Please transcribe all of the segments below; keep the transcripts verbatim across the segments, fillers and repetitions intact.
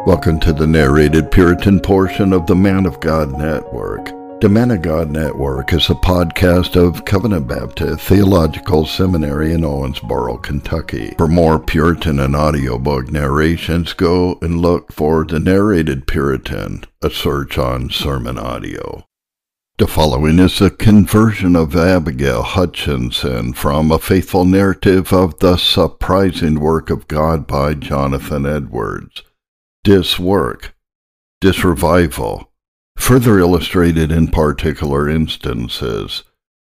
Welcome to the narrated Puritan portion of the Man of God Network. The Man of God Network is a podcast of Covenant Baptist Theological Seminary in Owensboro, Kentucky. For more Puritan and audiobook narrations, go and look for the narrated Puritan, a search on sermon audio. The following is a conversion of Abigail Hutchinson from A Faithful Narrative of the Surprising Work of God by Jonathan Edwards. This work, this revival, further illustrated in particular instances.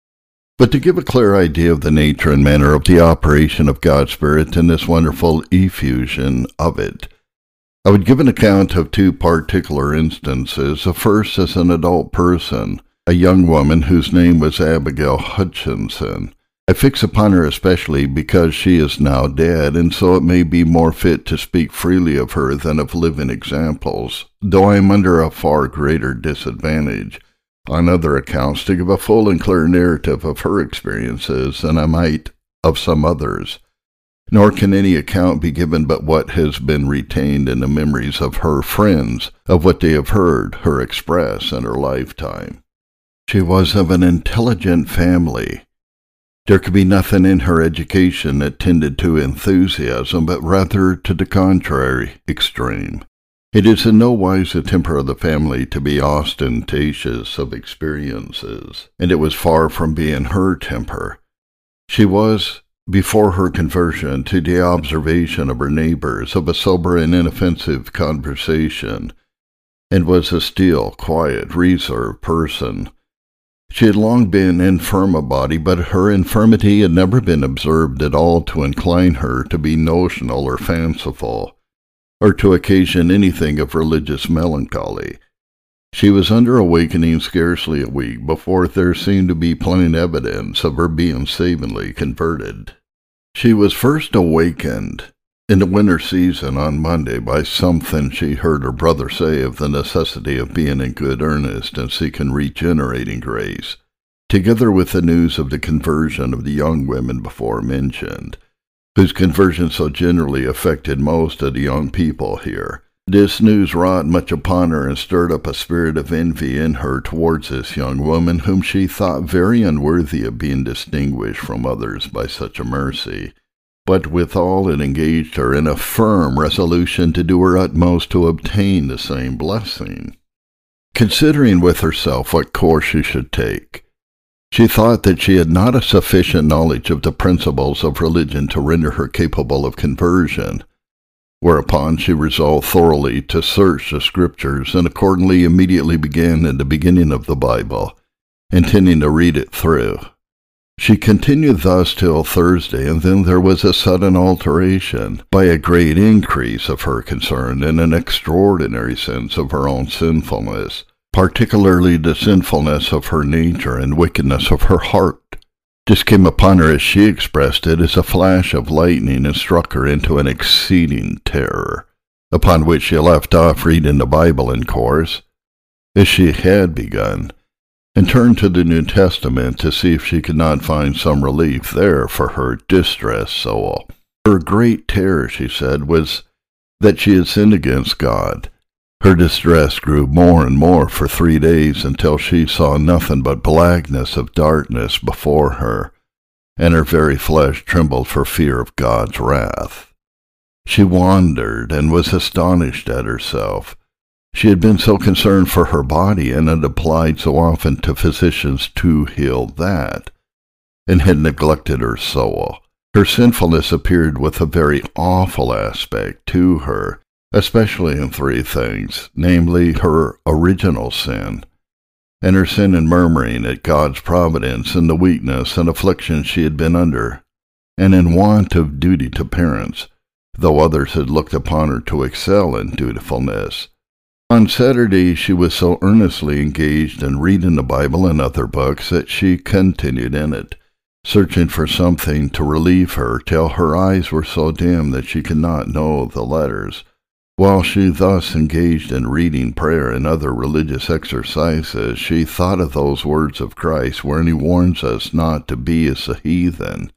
But to give a clear idea of the nature and manner of the operation of God's Spirit and this wonderful effusion of it, I would give an account of two particular instances. The first as an adult person, a young woman whose name was Abigail Hutchinson. I fix upon her especially because she is now dead, and so it may be more fit to speak freely of her than of living examples, though I am under a far greater disadvantage, on other accounts, to give a full and clear narrative of her experiences than I might of some others. Nor can any account be given but what has been retained in the memories of her friends, of what they have heard her express in her lifetime. She was of an intelligent family. There could be nothing in her education that tended to enthusiasm, but rather to the contrary extreme. It is in no wise the temper of the family to be ostentatious of experiences, and it was far from being her temper. She was, before her conversion, to the observation of her neighbors, of a sober and inoffensive conversation, and was a still, quiet, reserved person. She had long been infirm of body, but her infirmity had never been observed at all to incline her to be notional or fanciful, or to occasion anything of religious melancholy. She was under awakening scarcely a week before there seemed to be plain evidence of her being savingly converted. She was first awakened in the winter season on Monday by something she heard her brother say of the necessity of being in good earnest and seeking regenerating grace, together with the news of the conversion of the young women before mentioned, whose conversion so generally affected most of the young people here. This news wrought much upon her and stirred up a spirit of envy in her towards this young woman, whom she thought very unworthy of being distinguished from others by such a mercy. But withal it engaged her in a firm resolution to do her utmost to obtain the same blessing. Considering with herself what course she should take, she thought that she had not a sufficient knowledge of the principles of religion to render her capable of conversion, whereupon she resolved thoroughly to search the Scriptures, and accordingly immediately began in the beginning of the Bible, intending to read it through. She continued thus till Thursday, and then there was a sudden alteration, by a great increase of her concern and an extraordinary sense of her own sinfulness, particularly the sinfulness of her nature and wickedness of her heart. This came upon her, as she expressed it, as a flash of lightning, and struck her into an exceeding terror, upon which she left off reading the Bible in course, as she had begun, and turned to the New Testament to see if she could not find some relief there for her distressed soul. Her great terror, she said, was that she had sinned against God. Her distress grew more and more for three days until she saw nothing but blackness of darkness before her, and her very flesh trembled for fear of God's wrath. She wandered and was astonished at herself. She had been so concerned for her body, and had applied so often to physicians to heal that, and had neglected her soul. Her sinfulness appeared with a very awful aspect to her, especially in three things, namely her original sin, and her sin in murmuring at God's providence and the weakness and affliction she had been under, and in want of duty to parents, though others had looked upon her to excel in dutifulness. On Saturday she was so earnestly engaged in reading the Bible and other books that she continued in it, searching for something to relieve her, till her eyes were so dim that she could not know the letters. While she thus engaged in reading, prayer, and other religious exercises, she thought of those words of Christ wherein he warns us not to be as the heathen,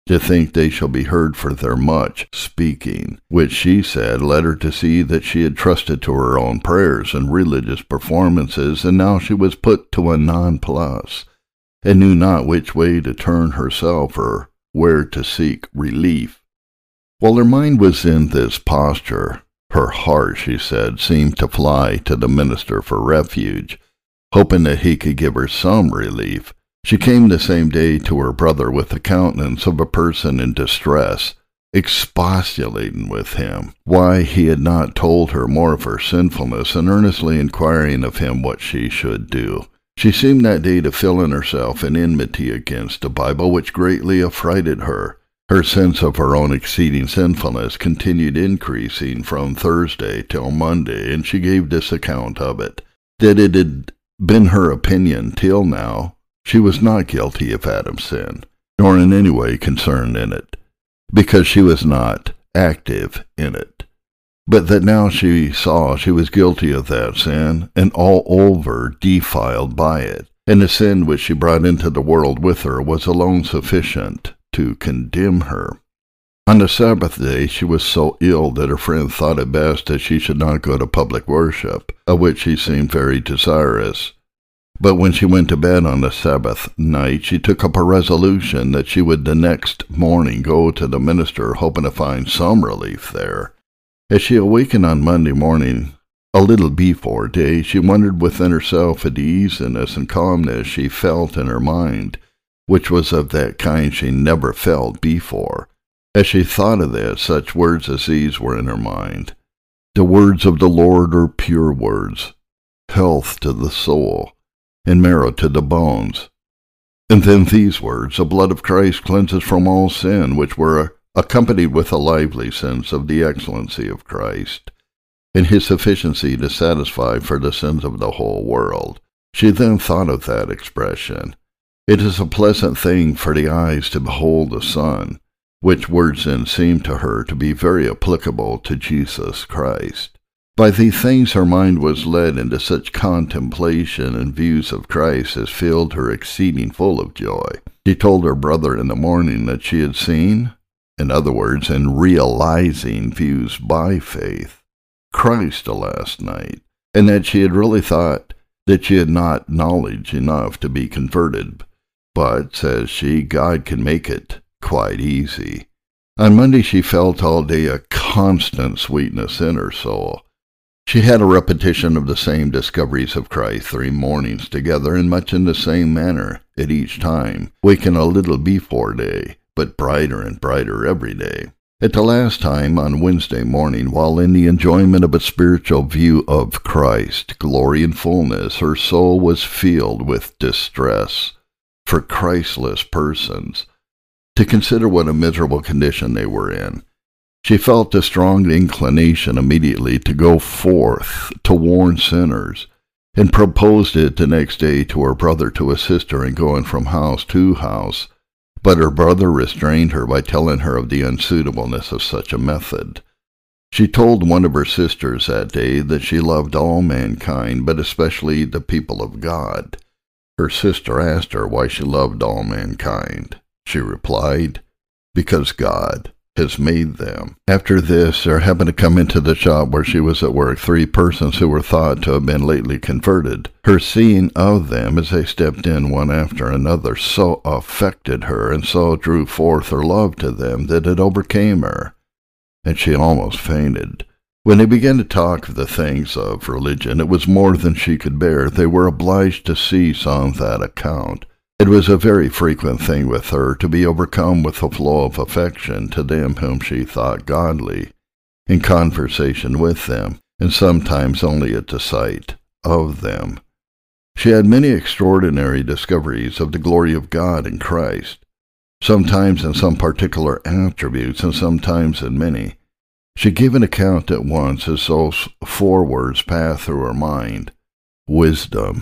to think they shall be heard for their much speaking, which she said led her to see that she had trusted to her own prayers and religious performances, and now she was put to a nonplus, and knew not which way to turn herself or where to seek relief. While her mind was in this posture, her heart, she said, seemed to fly to the minister for refuge, hoping that he could give her some relief. She came the same day to her brother with the countenance of a person in distress, expostulating with him why he had not told her more of her sinfulness, and earnestly inquiring of him what she should do. She seemed that day to feel in herself an enmity against the Bible, which greatly affrighted her. Her sense of her own exceeding sinfulness continued increasing from Thursday till Monday, and she gave this account of it, that it had been her opinion till now she was not guilty of Adam's sin, nor in any way concerned in it, because she was not active in it, but that now she saw she was guilty of that sin, and all over defiled by it, and the sin which she brought into the world with her was alone sufficient to condemn her. On the Sabbath day she was so ill that her friend thought it best that she should not go to public worship, of which she seemed very desirous. But when she went to bed on the Sabbath night, she took up a resolution that she would the next morning go to the minister, hoping to find some relief there. As she awakened on Monday morning, a little before day, she wondered within herself at the easiness and calmness she felt in her mind, which was of that kind she never felt before. As she thought of this, such words as these were in her mind: "The words of the Lord are pure words, health to the soul, and marrow to the bones." And then these words: "The blood of Christ cleanses from all sin," which were accompanied with a lively sense of the excellency of Christ, and his sufficiency to satisfy for the sins of the whole world. She then thought of that expression, "It is a pleasant thing for the eyes to behold the sun," which words then seemed to her to be very applicable to Jesus Christ. By these things her mind was led into such contemplation and views of Christ as filled her exceeding full of joy. She told her brother in the morning that she had seen, in other words, in realizing views by faith, Christ the last night, and that she had really thought that she had not knowledge enough to be converted. But, says she, God can make it quite easy. On Monday she felt all day a constant sweetness in her soul. She had a repetition of the same discoveries of Christ three mornings together, and much in the same manner at each time, waking a little before day, but brighter and brighter every day. At the last time, on Wednesday morning, while in the enjoyment of a spiritual view of Christ, glory and fullness, her soul was filled with distress for Christless persons, to consider what a miserable condition they were in. She felt a strong inclination immediately to go forth to warn sinners, and proposed it the next day to her brother to assist her in going from house to house, but her brother restrained her by telling her of the unsuitableness of such a method. She told one of her sisters that day that she loved all mankind, but especially the people of God. Her sister asked her why she loved all mankind. She replied, "Because God has made them." After this, there happened to come into the shop where she was at work three persons who were thought to have been lately converted. Her seeing of them as they stepped in one after another so affected her, and so drew forth her love to them, that it overcame her, and she almost fainted. When they began to talk of the things of religion, it was more than she could bear. They were obliged to cease on that account. It was a very frequent thing with her to be overcome with a flow of affection to them whom she thought godly, in conversation with them, and sometimes only at the sight of them. She had many extraordinary discoveries of the glory of God in Christ, sometimes in some particular attributes, and sometimes in many. She gave an account at once as those four words passed through her mind: wisdom,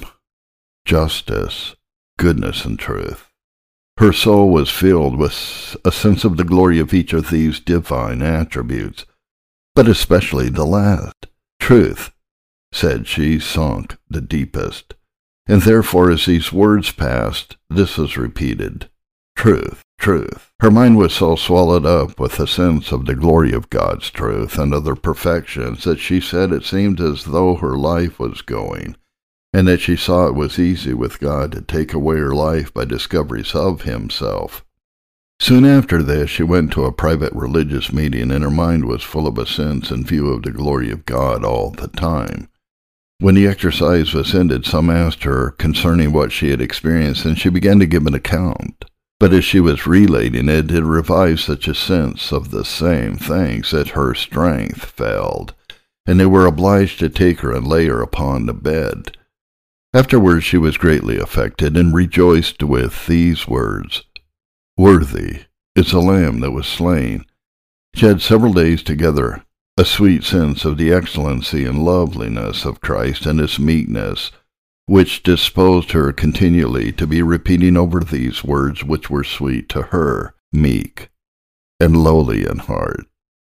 justice, goodness, and truth. Her soul was filled with a sense of the glory of each of these divine attributes, but especially the last. Truth, said she, sunk the deepest, and therefore as these words passed, this was repeated: truth. truth. Her mind was so swallowed up with a sense of the glory of God's truth and other perfections that she said it seemed as though her life was going, and that she saw it was easy with God to take away her life by discoveries of himself. Soon after this, she went to a private religious meeting, and her mind was full of a sense and view of the glory of God all the time. When the exercise was ended, some asked her concerning what she had experienced, and she began to give an account. But as she was relating it, it revived such a sense of the same things that her strength failed, and they were obliged to take her and lay her upon the bed. Afterwards she was greatly affected, and rejoiced with these words, "Worthy is the Lamb that was slain." She had several days together a sweet sense of the excellency and loveliness of Christ and his meekness, which disposed her continually to be repeating over these words which were sweet to her, meek and lowly in heart.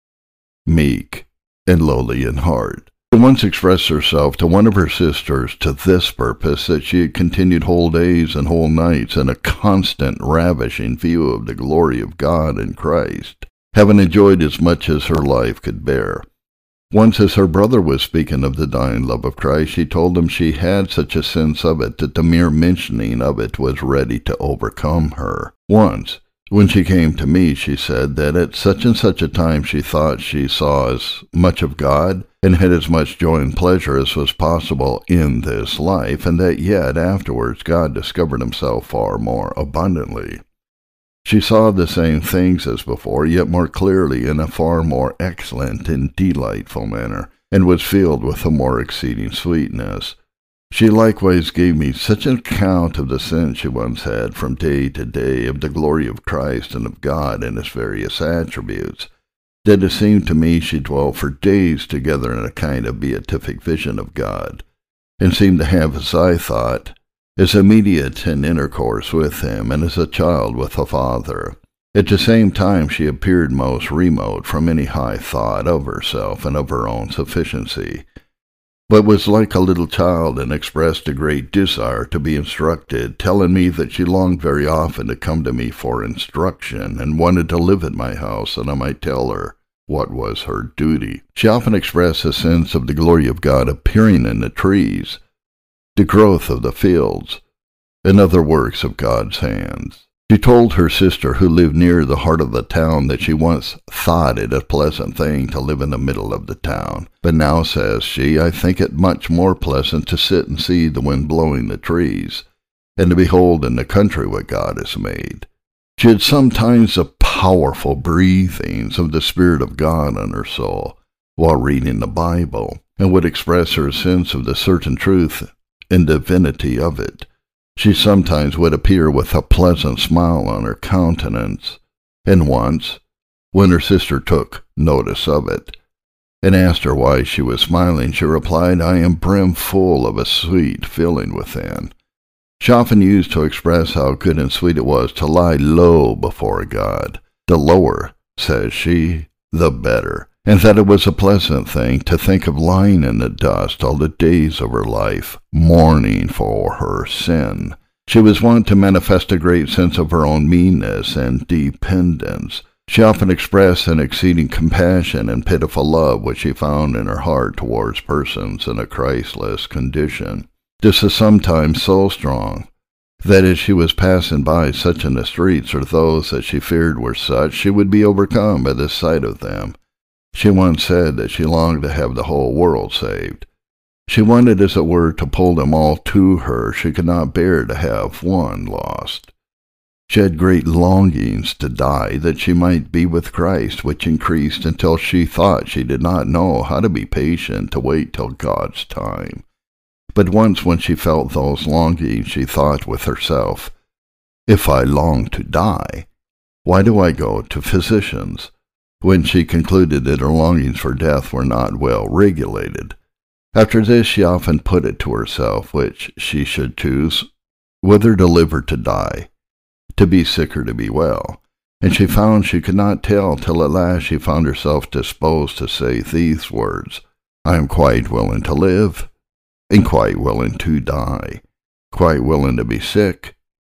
Meek and lowly in heart. She once expressed herself to one of her sisters to this purpose, that she had continued whole days and whole nights in a constant ravishing view of the glory of God in Christ, having enjoyed as much as her life could bear. Once, as her brother was speaking of the dying love of Christ, she told him she had such a sense of it that the mere mentioning of it was ready to overcome her. Once, when she came to me, she said that at such and such a time she thought she saw as much of God and had as much joy and pleasure as was possible in this life, and that yet afterwards God discovered himself far more abundantly. She saw the same things as before, yet more clearly, in a far more excellent and delightful manner, and was filled with a more exceeding sweetness. She likewise gave me such an account of the sense she once had from day to day of the glory of Christ and of God and his various attributes, that it seemed to me she dwelt for days together in a kind of beatific vision of God, and seemed to have, as I thought, as immediate an intercourse with him, and as a child with a father. At the same time she appeared most remote from any high thought of herself and of her own sufficiency, but was like a little child, and expressed a great desire to be instructed, telling me that she longed very often to come to me for instruction, and wanted to live at my house, that I might tell her what was her duty. She often expressed a sense of the glory of God appearing in the trees, the growth of the fields, and other works of God's hands. She told her sister, who lived near the heart of the town, that she once thought it a pleasant thing to live in the middle of the town, but now, says she, I think it much more pleasant to sit and see the wind blowing the trees, and to behold in the country what God has made. She had sometimes the powerful breathings of the Spirit of God on her soul, while reading the Bible, and would express her sense of the certain truth and divinity of it. She sometimes would appear with a pleasant smile on her countenance, and once, when her sister took notice of it, and asked her why she was smiling, she replied, "I am brimful of a sweet feeling within." She often used to express how good and sweet it was to lie low before God. The lower, says she, the better, and that it was a pleasant thing to think of lying in the dust all the days of her life, mourning for her sin. She was wont to manifest a great sense of her own meanness and dependence. She often expressed an exceeding compassion and pitiful love which she found in her heart towards persons in a Christless condition. This is sometimes so strong that as she was passing by such in the streets, or those that she feared were such, she would be overcome by the sight of them. She once said that she longed to have the whole world saved. She wanted, as it were, to pull them all to her. She could not bear to have one lost. She had great longings to die, that she might be with Christ, which increased until she thought she did not know how to be patient to wait till God's time. But once when she felt those longings, she thought with herself, "If I long to die, why do I go to physicians?" when she concluded that her longings for death were not well regulated. After this she often put it to herself which she should choose, whether to live or to die, to be sick or to be well, and she found she could not tell till at last she found herself disposed to say these words, "I am quite willing to live, and quite willing to die, quite willing to be sick,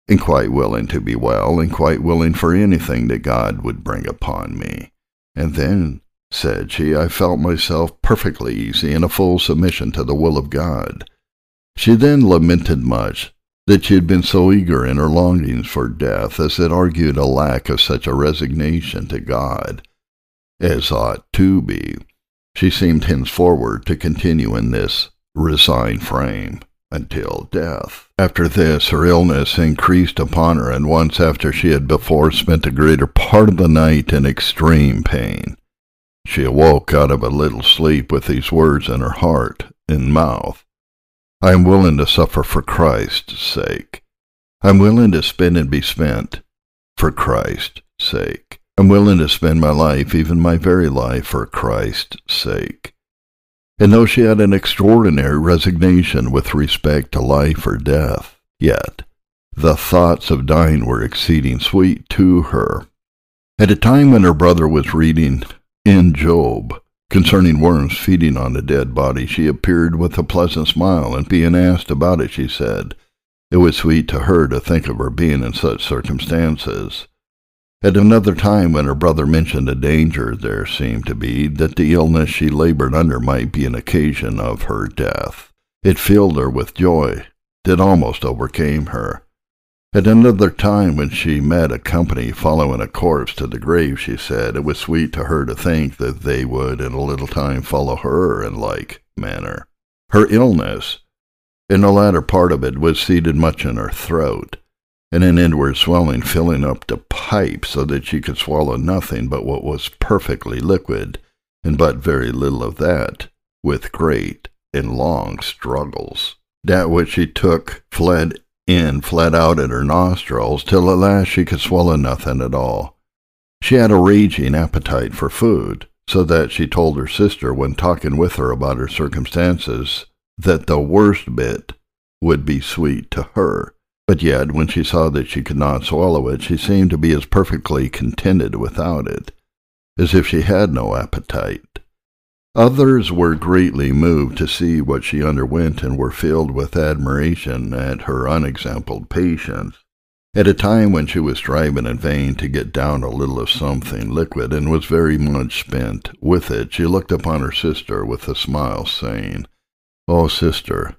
and quite willing to be well, and quite willing for anything that God would bring upon me. And then, said she, I felt myself perfectly easy in a full submission to the will of God. She then lamented much that she had been so eager in her longings for death as it argued a lack of such a resignation to God as ought to be. She seemed henceforward to continue in this resigned frame until death. After this, her illness increased upon her, and once after she had before spent the greater part of the night in extreme pain, she awoke out of a little sleep with these words in her heart and mouth: I am willing to suffer for Christ's sake. I am willing to spend and be spent for Christ's sake. I am willing to spend my life, even my very life, for Christ's sake. And though she had an extraordinary resignation with respect to life or death, yet the thoughts of dying were exceeding sweet to her. At a time when her brother was reading in Job concerning worms feeding on a dead body, she appeared with a pleasant smile, and being asked about it, she said it was sweet to her to think of her being in such circumstances. At another time, when her brother mentioned a danger there seemed to be that the illness she labored under might be an occasion of her death, it filled her with joy that almost overcame her. At another time, when she met a company following a corpse to the grave, she said it was sweet to her to think that they would in a little time follow her in like manner. Her illness, in the latter part of it, was seated much in her throat, and an inward swelling filling up the pipe so that she could swallow nothing but what was perfectly liquid, and but very little of that, with great and long struggles. That which she took fled in, fled out at her nostrils, till at last she could swallow nothing at all. She had a raging appetite for food, so that she told her sister, when talking with her about her circumstances, that the worst bit would be sweet to her. But yet, when she saw that she could not swallow it, she seemed to be as perfectly contented without it, as if she had no appetite. Others were greatly moved to see what she underwent, and were filled with admiration at her unexampled patience. At a time when she was striving in vain to get down a little of something liquid, and was very much spent with it, she looked upon her sister with a smile, saying, "Oh, sister,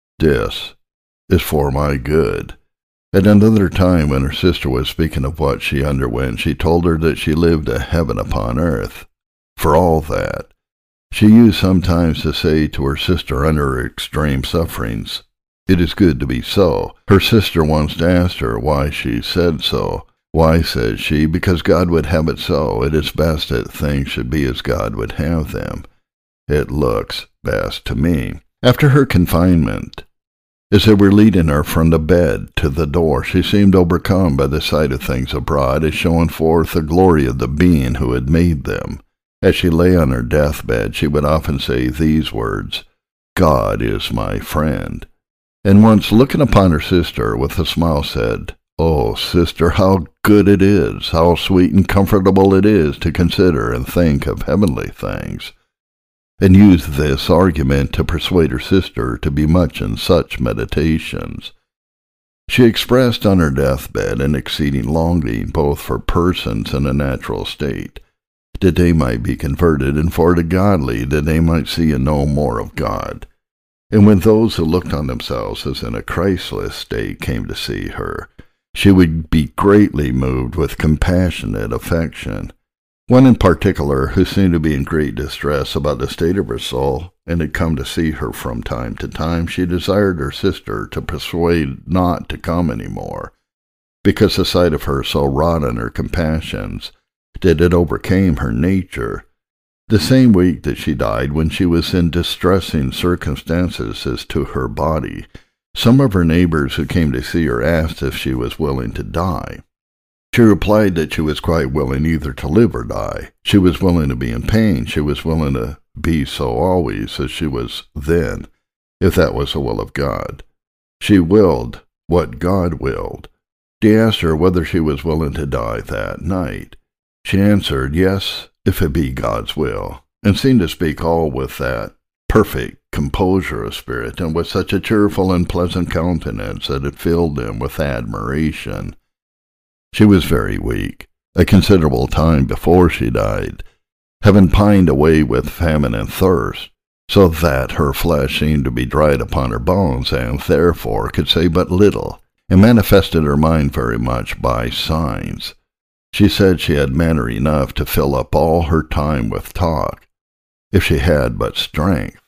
this is for my good." At another time, when her sister was speaking of what she underwent, she told her that she lived a heaven upon earth. For all that, she used sometimes to say to her sister under her extreme sufferings, "It is good to be so." Her sister once asked her why she said so. "Why," said she, "because God would have it so. It is best that things should be as God would have them. It looks best to me." After her confinement, as they were leading her from the bed to the door, she seemed overcome by the sight of things abroad, as showing forth the glory of the Being who had made them. As she lay on her deathbed, she would often say these words, "God is my friend." And once, looking upon her sister with a smile, said, "Oh, sister, how good it is, how sweet and comfortable it is to consider and think of heavenly things," and used this argument to persuade her sister to be much in such meditations. She expressed on her deathbed an exceeding longing both for persons in a natural state, that they might be converted, and for the godly, that they might see and know more of God. And when those who looked on themselves as in a Christless state came to see her, she would be greatly moved with compassionate affection. One in particular, who seemed to be in great distress about the state of her soul, and had come to see her from time to time, she desired her sister to persuade not to come any more, because the sight of her so wrought on her compassions that it overcame her nature. The same week that she died, when she was in distressing circumstances as to her body, some of her neighbors who came to see her asked if she was willing to die. She replied that she was quite willing either to live or die. She was willing to be in pain. She was willing to be so always as she was then, if that was the will of God. She willed what God willed. They asked her whether she was willing to die that night. She answered, "Yes, if it be God's will," and seemed to speak all with that perfect composure of spirit, and with such a cheerful and pleasant countenance that it filled them with admiration. She was very weak, a considerable time before she died, having pined away with famine and thirst, so that her flesh seemed to be dried upon her bones, and therefore could say but little, and manifested her mind very much by signs. She said she had matter enough to fill up all her time with talk, if she had but strength.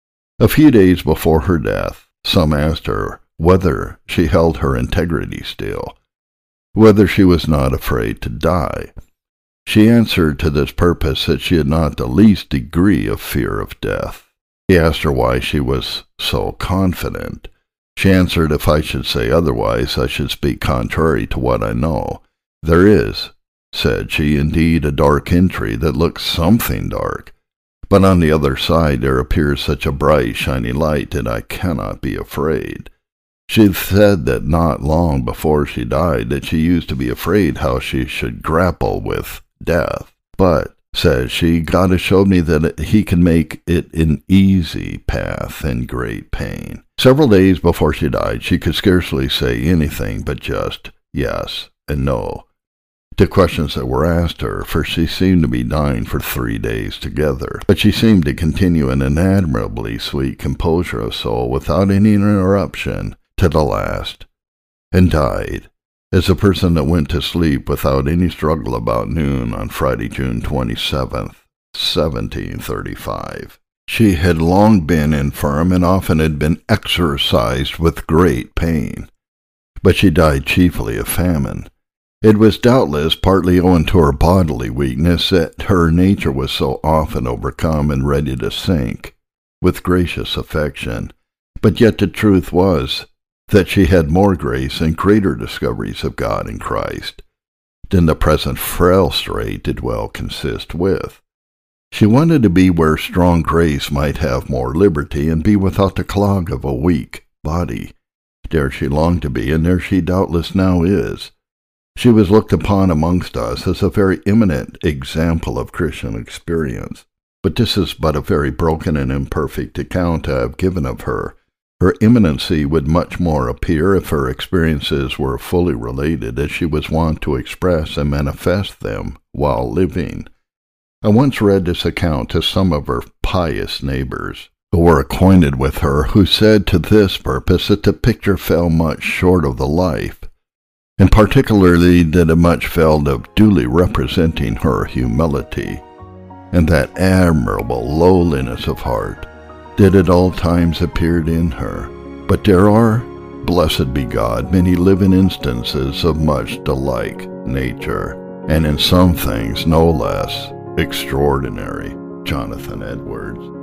A few days before her death, some asked her whether she held her integrity still, whether she was not afraid to die. She answered to this purpose that she had not the least degree of fear of death. He asked her why she was so confident. She answered, if I should say otherwise, I should speak contrary to what I know. There is, said she, indeed a dark entry that looks something dark, but on the other side there appears such a bright shining light that I cannot be afraid. She said that not long before she died that she used to be afraid how she should grapple with death, but, says she, God has showed me that he can make it an easy path in great pain. Several days before she died, she could scarcely say anything but just yes and no to questions that were asked her, for she seemed to be dying for three days together. But she seemed to continue in an admirably sweet composure of soul without any interruption to the last, and died as a person that went to sleep without any struggle about noon on Friday, June twenty-seventh, seventeen thirty-five. She had long been infirm and often had been exercised with great pain, but she died chiefly of famine. It was doubtless partly owing to her bodily weakness that her nature was so often overcome and ready to sink with gracious affection, but yet the truth was that she had more grace and greater discoveries of God in Christ than the present frail strait did well consist with. She wanted to be where strong grace might have more liberty, and be without the clog of a weak body. There she longed to be, and there she doubtless now is. She was looked upon amongst us as a very eminent example of Christian experience, but this is but a very broken and imperfect account I have given of her. Her eminency would much more appear if her experiences were fully related, as she was wont to express and manifest them while living. I once read this account to some of her pious neighbors, who were acquainted with her, who said to this purpose that the picture fell much short of the life, and particularly that it much failed of duly representing her humility, and that admirable lowliness of heart that at all times appeared in her. But there are, blessed be God, many living instances of much the like nature, and in some things no less extraordinary. Jonathan Edwards.